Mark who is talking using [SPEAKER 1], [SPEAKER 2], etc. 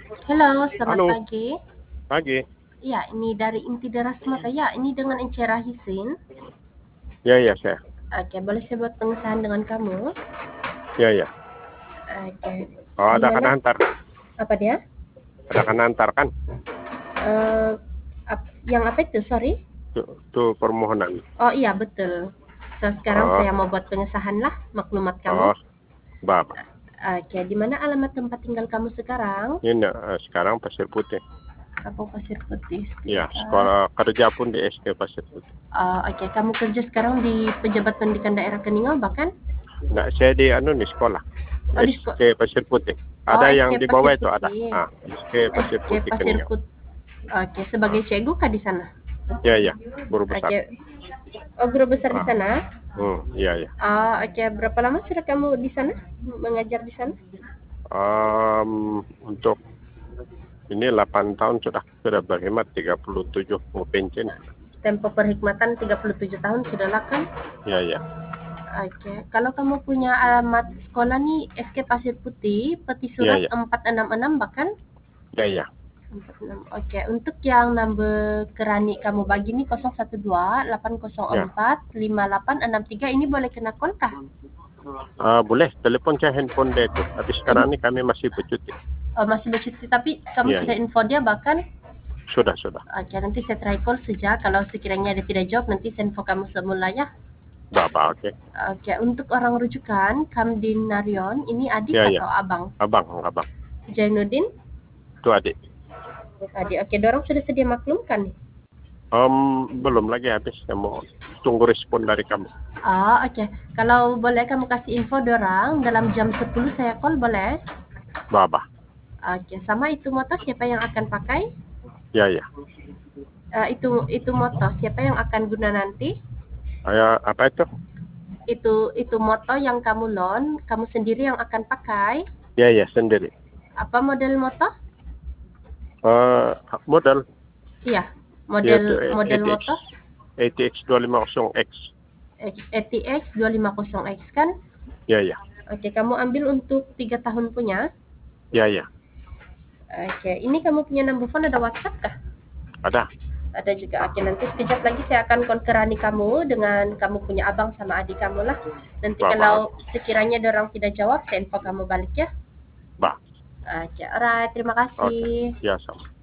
[SPEAKER 1] Halo, selamat
[SPEAKER 2] Halo,
[SPEAKER 1] pagi.
[SPEAKER 2] pagi.
[SPEAKER 1] Ya, ini dari Inti Deras Mata. Ya, ini dengan Encera Hisin.
[SPEAKER 2] Ya, ya, saya.
[SPEAKER 1] Oke, boleh saya buat pengesahan dengan kamu?
[SPEAKER 2] Ya, ya.
[SPEAKER 1] Oke,
[SPEAKER 2] Oh,
[SPEAKER 1] di
[SPEAKER 2] ada kan
[SPEAKER 1] mana?
[SPEAKER 2] antar.
[SPEAKER 1] Apa dia?
[SPEAKER 2] Ada kan antar kan?
[SPEAKER 1] Eh, yang apa itu? Sorry.
[SPEAKER 2] Tuh permohonan.
[SPEAKER 1] Oh iya, betul. So, sekarang
[SPEAKER 2] Oh,
[SPEAKER 1] saya mau buat pengesahan lah maklumat kamu.
[SPEAKER 2] oh, Bapak.
[SPEAKER 1] Oke, di mana alamat tempat tinggal kamu sekarang?
[SPEAKER 2] Ini sekarang Pasir Putih.
[SPEAKER 1] Kampung Pasir Putih,
[SPEAKER 2] Ya,
[SPEAKER 1] sebentar.
[SPEAKER 2] sekolah kerja pun di SD Pasir Putih.
[SPEAKER 1] Oke, kamu kerja sekarang di Pejabat Pendidikan Daerah Keningau, bahkan?
[SPEAKER 2] Nah, saya di di sekolah.
[SPEAKER 1] Oh, di
[SPEAKER 2] SK Pasir Putih.
[SPEAKER 1] Oh,
[SPEAKER 2] Ada yang
[SPEAKER 1] SK
[SPEAKER 2] di
[SPEAKER 1] Pasir
[SPEAKER 2] bawah itu ada.
[SPEAKER 1] Putih.
[SPEAKER 2] SK Pasir
[SPEAKER 1] SK
[SPEAKER 2] Putih
[SPEAKER 1] Pasir
[SPEAKER 2] Keningau.
[SPEAKER 1] Putih. Oke, sebagai cikgu kah di sana?
[SPEAKER 2] Ya, ya. Guru besar.
[SPEAKER 1] Oke. Oh, guru besar di
[SPEAKER 2] Ah,
[SPEAKER 1] sana?
[SPEAKER 2] ya, ya.
[SPEAKER 1] Oke. Berapa lama sudah kamu di sana? Mengajar di sana?
[SPEAKER 2] Untuk ini 8 tahun sudah berhemat 37 mau pensiun.
[SPEAKER 1] Tempo perhikmatan 37 tahun sudahlah kan?
[SPEAKER 2] Ya, ya.
[SPEAKER 1] Oke. Kalau kamu punya alamat sekolah nih SK Pasir Putih, peti
[SPEAKER 2] Ya,
[SPEAKER 1] surat
[SPEAKER 2] ya.
[SPEAKER 1] 466 bahkan?
[SPEAKER 2] Ya, ya.
[SPEAKER 1] 46. Oke, untuk yang number kerani kamu bagi nih 012
[SPEAKER 2] Ya.
[SPEAKER 1] 804 5863 ini boleh kena call kah?
[SPEAKER 2] Boleh, telepon saya handphone dia itu. Tapi sekarang ini kami masih bercuti.
[SPEAKER 1] Oh, masih bercuti tapi kamu
[SPEAKER 2] Iya,
[SPEAKER 1] sudah
[SPEAKER 2] iya.
[SPEAKER 1] info dia bahkan.
[SPEAKER 2] Sudah, sudah.
[SPEAKER 1] Oke, nanti saya try call saja. Kalau sekiranya dia tidak jawab, nanti saya info kamu semula ya.
[SPEAKER 2] Bapak, oke.
[SPEAKER 1] Oke, untuk orang rujukan, Kamdin Narion, ini adik
[SPEAKER 2] Iya, iya.
[SPEAKER 1] atau abang?
[SPEAKER 2] Abang, abang.
[SPEAKER 1] Jainuddin?
[SPEAKER 2] Itu adik.
[SPEAKER 1] Adik. Oke, dorong sudah sedia maklum kan?
[SPEAKER 2] Belum lagi habis. Saya mau tunggu respon dari kamu.
[SPEAKER 1] Oke. Kalau boleh kamu kasih info dorang, dalam jam 10 saya call boleh?
[SPEAKER 2] Bapak.
[SPEAKER 1] Oke, sama itu motor siapa yang akan pakai?
[SPEAKER 2] Ya, ya.
[SPEAKER 1] Itu motor siapa yang akan guna nanti?
[SPEAKER 2] Apa itu?
[SPEAKER 1] Itu motor yang kamu loan, kamu sendiri yang akan pakai.
[SPEAKER 2] Ya, ya, sendiri.
[SPEAKER 1] Apa model motor?
[SPEAKER 2] Eh, Modal.
[SPEAKER 1] Iya,
[SPEAKER 2] Ya,
[SPEAKER 1] model
[SPEAKER 2] itu
[SPEAKER 1] model
[SPEAKER 2] ATX.
[SPEAKER 1] motor
[SPEAKER 2] ATX 250X.
[SPEAKER 1] ATX 250X kan?
[SPEAKER 2] Ya, ya.
[SPEAKER 1] Oke, kamu ambil untuk 3 tahun punya.
[SPEAKER 2] Ya, ya.
[SPEAKER 1] Oke, ini kamu punya number phone ada WhatsApp kah?
[SPEAKER 2] Ada.
[SPEAKER 1] Ada juga. Oke, nanti sekejap lagi saya akan konferani kamu dengan kamu punya abang sama adik kamu lah. Nanti kalau
[SPEAKER 2] Bapak, oke.
[SPEAKER 1] sekiranya dorang tidak jawab, saya info kamu balik ya.
[SPEAKER 2] Bapak,
[SPEAKER 1] Oke, alright. Terima
[SPEAKER 2] oke.
[SPEAKER 1] kasih.
[SPEAKER 2] Ya, sama.